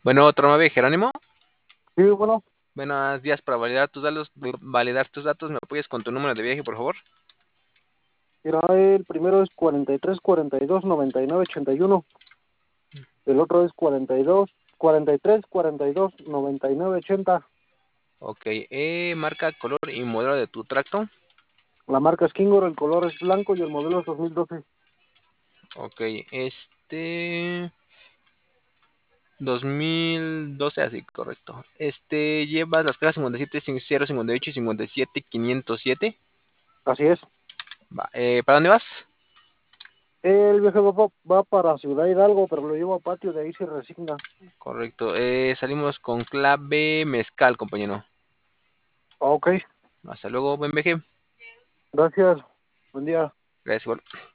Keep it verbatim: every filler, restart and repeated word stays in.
Bueno, otro nueve, Jerónimo. Sí, bueno, Buenos días. Para validar tus datos, validar tus datos, ¿me apoyas con tu número de viaje, por favor? mira, el primero es cuarenta y tres, cuarenta y dos, noventa y nueve, ochenta y uno. El otro es cuarenta y dos, cuarenta y tres, cuarenta y dos, noventa y nueve, ochenta. Ok, eh, marca, color y modelo de tu tracto. La marca es Kingor, el color es blanco y el modelo es dos mil doce. Ok, este... dos mil doce, así, correcto. Este, llevas las cajas cincuenta y siete, cero cincuenta y ocho y cincuenta y siete, quinientos siete. Así es. Va, eh, ¿para dónde vas? El viaje va, va para Ciudad Hidalgo, pero lo llevo a Patio, de ahí se resigna. Correcto, eh, salimos con clave mezcal, compañero. Ok, Hasta luego, buen viaje. gracias. Buen día. Gracias, igual.